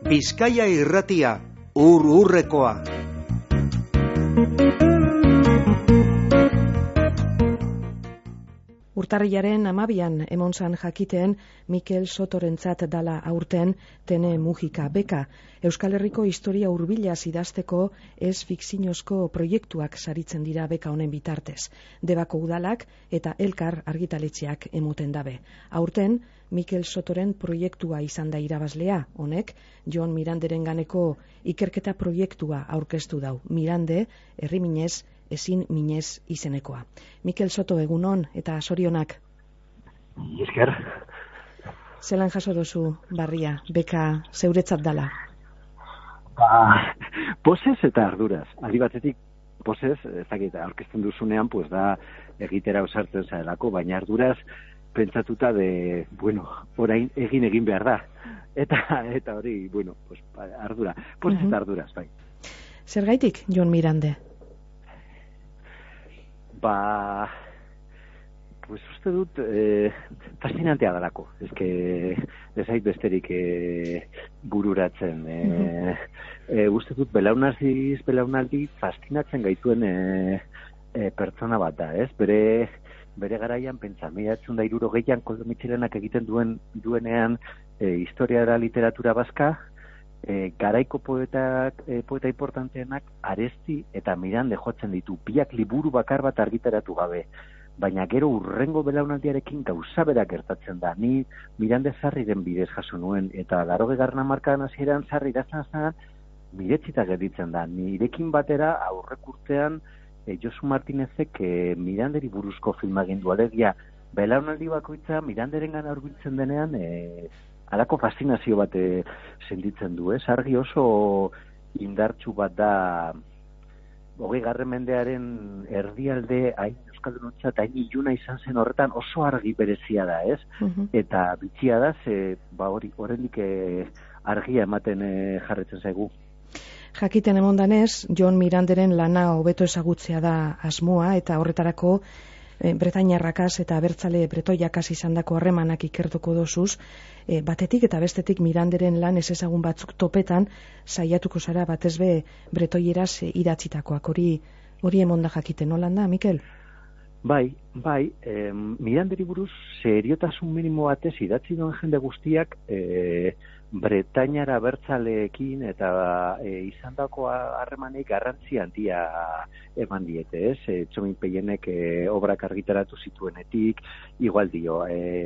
Bizkaia Irratia, ur-urrekoa. Urtarrilaren 12an emon zan jakiteen Mikel Sotorentzat dala aurten Tene Mujika beka. Euskal Herriko historia hurbilaz idazteko ez fikziozko proiektuak saritzen dira beka honen bitartez. Debako udalak eta elkar argitaletxeak emoten dabe. Aurten Mikel Sotoren proiektua izan da irabazlea, honek Jon Miranderen ganeko ikerketa proiektua aurkeztu dau. Mirande, herri minez, ezin minez izenekoa. Mikel Soto, egunon eta sorionak. Esker. Zelan jaso dozu barria, beka zeuretzat dala? Posez eta arduraz. Aldi batetik, posez, ezakit, aurkezten duzunean, pues da egitera osartzen zaelako, baina arduraz, pentsatuta de, orain egin behar da. Eta hori, pues, ardura. Posez eta arduraz, bai. Zergaitik, Jon Mirande? Pues uste dut fascinantea dalako. Ez zait besterik bururatzen. Uste dut belaunaldi fascinatzen gaituen pertsona bat da, ez? Bere garaian pentsa, 1960an Koldo Mitxelenak egiten duenean historia da literatura bazka, garaiko poeta importanteenak Aresti eta Mirande jotzen ditu, biak liburu bakar bat argitaratu gabe, baina gero urrengo belaunaldiarekin gauza bera gertatzen da. Ni Mirande Sarriren bidez jaso nuen, eta 80. hamarkadan hasieran Sarri idazten miretzita gelditzen da. Nirekin batera aurrek urtean Josu Martinezek Miranderi buruzko filma egin du, alegia belaunaldi bakoitza Miranderengana hurbiltzen denean halako fascinazio bat sentitzen du, ez? Argi oso indartsu bat da 20. mendearen erdialde euskaldunontzat hain iluna izan zen horretan oso argi berezia da, ez? Eta bitxia da, horrendik argia ematen jarretzen zaigu. Jakiten emondanez, Jon Miranderen lana hobeto ezagutzea da asmoa, eta horretarako Bretainiarrakaz eta abertzale bretoiakaz izandako harremanak ikertuko dozuz, batetik eta bestetik Miranderen lan ez ezagun batzuk topetan saiatuko zara batez be bretoieraz idatzitakoak. Hori emonda jakiten, nolan da, Mikel? Bai, Miranderi buruz seriotasun minimo batez idatzi duen jende guztiak Bretainiara abertzaleekin eta izandako harremanei garrantzi handia eman diete, ez? Txomin Peienek obrak argitaratu zituenetik, igual dio,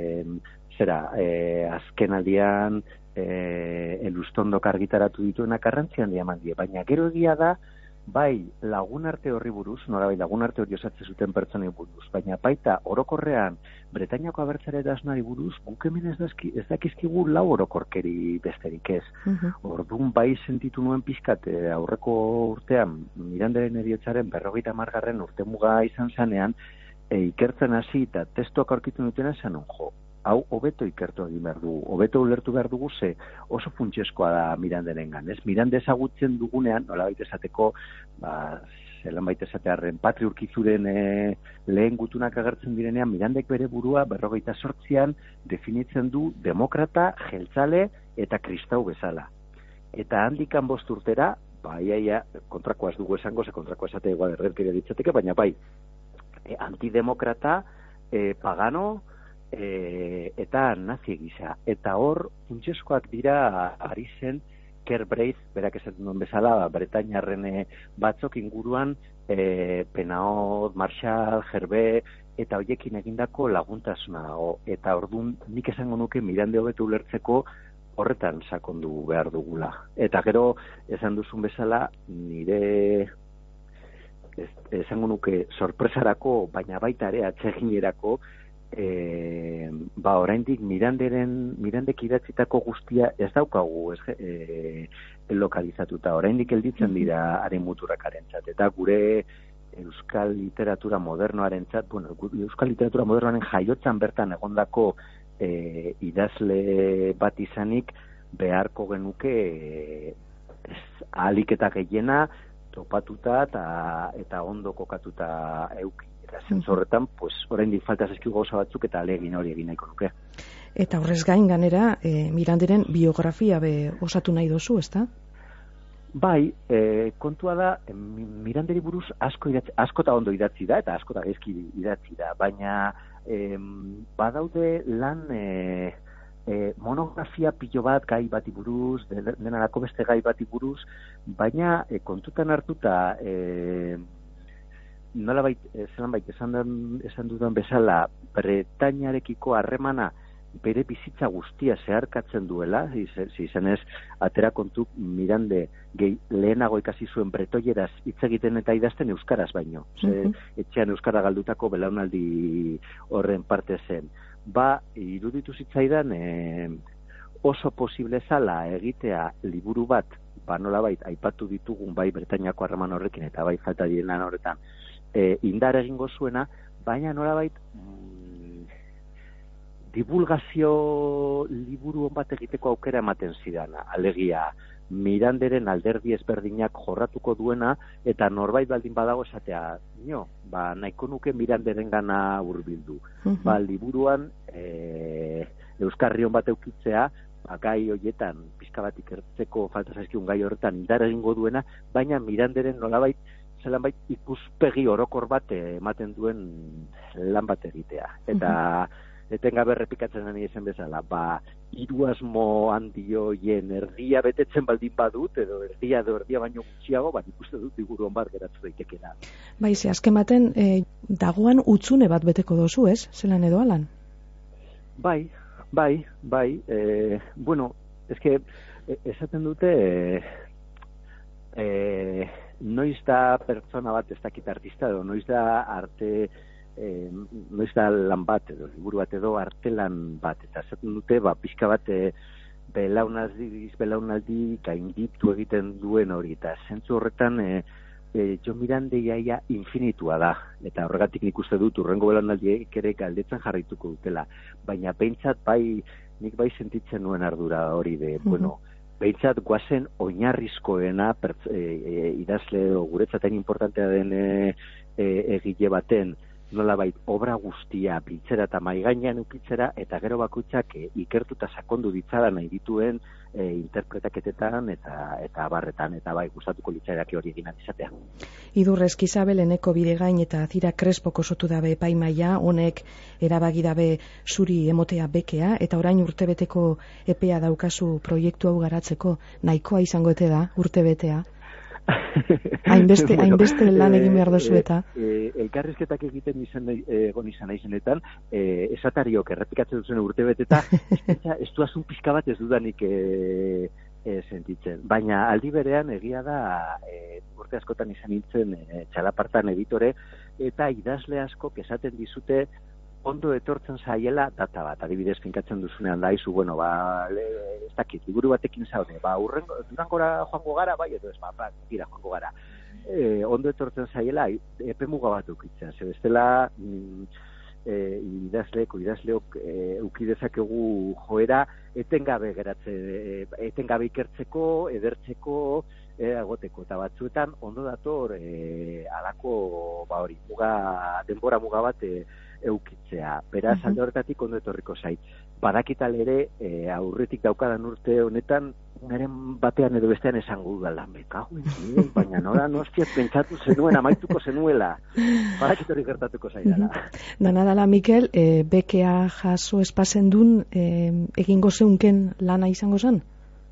azken aldian Elustondok argitaratu dituenak garrantzi handia eman die, baina gero egia da, bai lagunarte horri buruz, norabai lagunarte hori osatzen zuten pertsonei buruz, baina baita orokorrean Bretainiako abertzale edasnari buruz, guk hemen ez dakizkigu lau orokorkeri besterik ez. Orduan bai sentitu nuen pixkat aurreko urtean, Miranderen heriotzaren 50. urtemuga izan zanean, ikertzen hasi eta testuak aurkitu dutena zanon hau hobeto ikertu egin behar dugu, hobeto ulertu behar dugu ze oso funtsezkoa da Miranderengan, ez? Mirande ezagutzen dugunean, nolabait esateko, zelan baita esatearren, Patri Urkizuren lehen gutunak agertzen direnean, Mirandek bere burua 48an definitzen du demokrata, jeltzale eta kristau bezala. Eta handikan 5 urtera, kontrakoaz dugu esango, ze kontrakoa esatea igual errerkeria ditzateke, baina antidemokrata, pagano, eta nazi gisa. Eta hor, funtsezkoak dira ari zen Kerr Braiz, berak esaten duen bezala, Bretainiarren batzok inguruan, Penaot, Marshall, Gerbe, eta hoiekin egindako laguntasuna dago. Eta orduan nik esango nuke Mirande hobeto ulertzeko horretan sakondu behar dugula. Eta gero, esan duzun bezala, nire esango nuke sorpresarako, baina baita ere atseginerako, oraindik Mirandek idatzitako guztia ez daukagu lokalizatuta, oraindik gelditzen dira haren muturakarentzat, eta gure euskal literatura modernoarentzat, euskal literatura modernoaren jaiotzan bertan egondako idazle bat izanik beharko genuke ahalik eta gehiena topatuta eta ondo kokatuta euki. Eta zentzu horretan, pues, oraindik falta zaizkigu gauza batzuk eta ahalegin hori egin nahiko nuke. Eta horrez gain ganera, Miranderen biografia osatu nahi dozu, ezta? Bai, kontua da, Miranderi buruz asko eta ondo idatzi da, eta asko eta gaizki idatzi da, baina badaude lan monografia pilo bat gai bati buruz, denarako beste gai bati buruz, baina kontutan hartuta nolabait, esan dudan bezala, Bretainarekiko harremana bere bizitza guztia zeharkatzen duela, izanez, atera kontu Mirande lehenago ikasi zuen bretoieraz hitz egiten eta idazten euskaraz baino. Etxean euskara galdutako belaunaldi horren parte zen. Iruditu zitzaidan oso posible zala egitea liburu bat, nolabait aipatu ditugun bai Bretainiako harreman horrekin eta bai falta diren lan horretan, indar egingo zuena, baina nolabait divulgazio liburu on bat egiteko aukera ematen zidana, alegia Miranderen alderdi ezberdinak jorratuko duena, eta norbait baldin badago esatea, nahiko nuke Miranderen gana hurbildu. Liburuan euskarri on bat eukitzea, gai horietan, pizka bat ikertzeko falta zaizkigun gai horretan indar egingo duena, baina Miranderen nolabait zelanbait ikuspegi orokor bat ematen duen lan bat egitea. Eta etengabe errepikatzen ari esan bezala, hiru asmo handi hoien erdia betetzen baldin badut, edo erdia baino gutxiago, ikuste dut liburu on bat geratu daitekeela. Ze azken baten, dagoan utzune bat beteko dozu, ez? Zelan edo alan? Bai. Bueno, esaten dute, noiz da pertsona bat ez dakit artista, edo noiz da arte, noiz da lan bat edo liburu bat edo artelan bat, eta esaten dute pixka bat belaunaldi gainditu egiten duen hori, eta zentzu horretan Jon Mirande iaia infinitua da, eta horregatik nik uste dut urrengo belaunaldiek ere galdetzen jarraituko dutela, baina behintzat nik bai sentitzen nuen ardura hori de, behintzat guazen oinarrizkoena idazle guretzaten importantea den egile baten nolabait obra guztia biltzera eta maigainean ukitzera, eta gero bakoitzak ikertuta sakondu ditzara nahi dituen interpretaketetan eta barretan, eta bai gustatuko litzaidake hori egin izatea. Idurrez Kisabel Eneko Bidegain eta Zira Crespoko sotu dabe epaimaia, honek erabaki dabe zuri emotea bekea, eta orain urtebeteko epea daukazu proiektu hau garatzeko, nahikoa izango ete da urtebetea? Hainbeste lan egin behar dozu eta? Elkarrizketak egiten egon izan naizenetan, esatariok errepikatzen duzen urtebeteta, ez duazun pixka bat ez dudanik sentitzen. Baina aldi berean egia da urte askotan izan nintzen txalapartan editore, eta idazle askok esaten dizute ondo etortzen zaiela data bat, adibidez finkatzen duzunean da, izu, ez dakit, liburu batekin zaude, Durangora joango gara, bai, edo ez, gira joango gara. Ondo etortzen zaiela, epemuga bat ukitzen, ze bestela idazleok ukidezakegu joera etengabe etengabe ikertzeko, edertzeko, agoteko, eta batzuetan ondo dator alako denbora muga bat eukitzea. Beraz, alde horretatik ondo etorriko zait. Badakital ere, aurretik daukadan urte honetan, naren batean edo bestean esango dudala, baina nora nostiak pentsatu zenuen, amaituko zenuela. Badakit hori gertatuko zaidala. Dana dala, Mikel, bekea jaso espazen dun, egingo zeunken lana izango zen?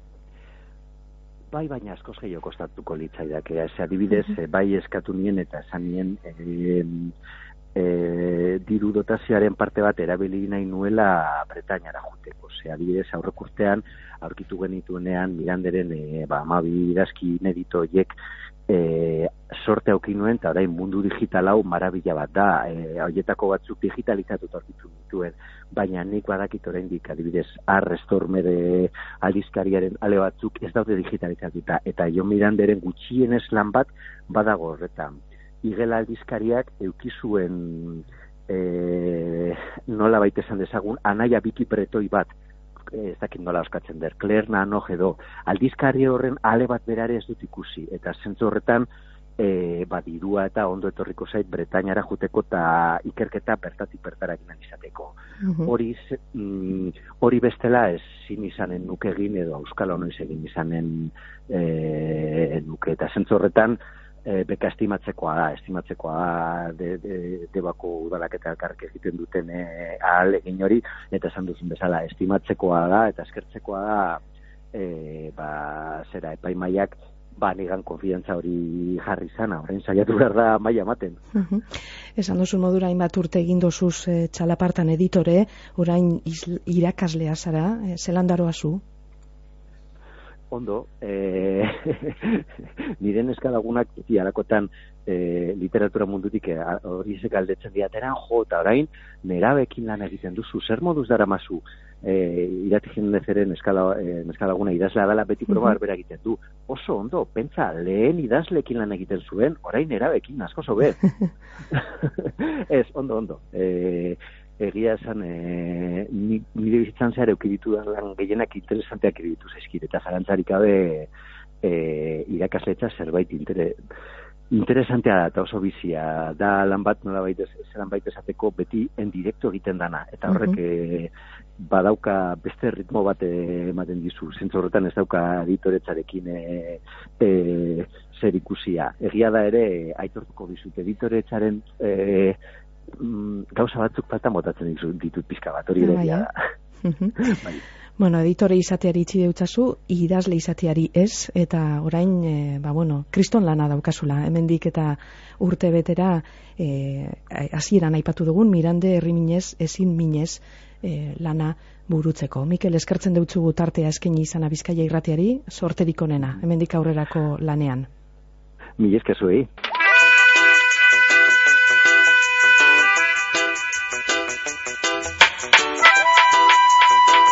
Bai, baina askoz gehiago kostatuko litzaidak. Adibidez, bai eskatu nien eta esan nien diru dotazioaren parte bat erabili nahi nuela Bretainara juteko. Adibidez, aurrek urtean aurkitu genituenean Miranderen 12 idazki inedito horiek sorte auki nuen, eta orain mundu digital hau marabila bat da, horietako batzuk digitalizatuta aurkitu dituen, baina nik badakit oraindik adibidez Arrestormere aldizkariaren ale batzuk ez daude digitalizatuta, eta Jon Miranderen gutxienez lan bat badago horretan. Igel aldizkariak eukizuen nola baita esan dezagun, anaia biki pretoi bat, ez dakit nola oskatzen der, Claire Nano edo, aldizkari horren ale bat berare ez dut ikusi, eta zentzu horretan dirua eta ondo etorriko zait Bretainara juteko eta ikerketa bertatik bertara egin izateko. Hori bestela ezin izanen nuke egin edo euskal noiz egin izanen nuke. Eta zentzu horretan beka estimatzekoa da Debako udalak eta elkarrek egiten duten ahal egin hori, eta esan duzun bezala estimatzekoa da eta eskertzekoa da zera epaimaiak nigan konfidantza hori jarri zana, orain saiatu behar da maila ematen. Esan duzu modura hainbat urte egin dozuz txalapartan editore, orain irakaslea zara, zelan daroa zu? Ondo, nire neskalagunak harakotan literatura mundutik hori galdetzen diateran, eta orain nerabekin lan egiten duzu, zer moduz daramazu? Iratik jendezeren neskalaguna idazlea dela beti proba berbera egiten du. Oso ondo, pentsa, lehen idazlekin lan egiten zuen, orain erabekin asko zobe. Ez, ondo. Egia esan, nire bizitzan zehar eukiditu lan gehienak interesanteak iriditu zaizkit, eta zarantzarik gabe irakasletza zerbait interesantea da eta oso bizia da lan bat nolabait esateko beti en directo egiten dana, eta horrek badauka beste ritmo bat ematen dizu, zentzu horretan ez dauka editoretzarekin zer ikusia. Egia da ere, aitortuko dizut, editoretzaren gauza batzuk faltan botatzen ditut pizka bat, hori ere da. Bueno, editore izateari itxi deutzazu, idazle izateari ez, eta orain, kriston lana daukazula, hemendik eta urte betera, hasieran aipatu dugun, Mirande herriminez, ezin minez lana burutzeko. Mikel, eskertzen deutzugu tartea eskaini izana Bizkaia irratiari, sorterik onena, hemendik aurrerako lanean. Mil esker zuei.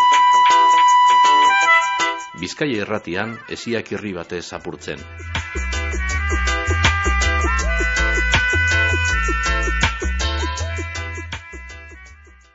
Bizkaia irratian hesiak irri batez apurtzen.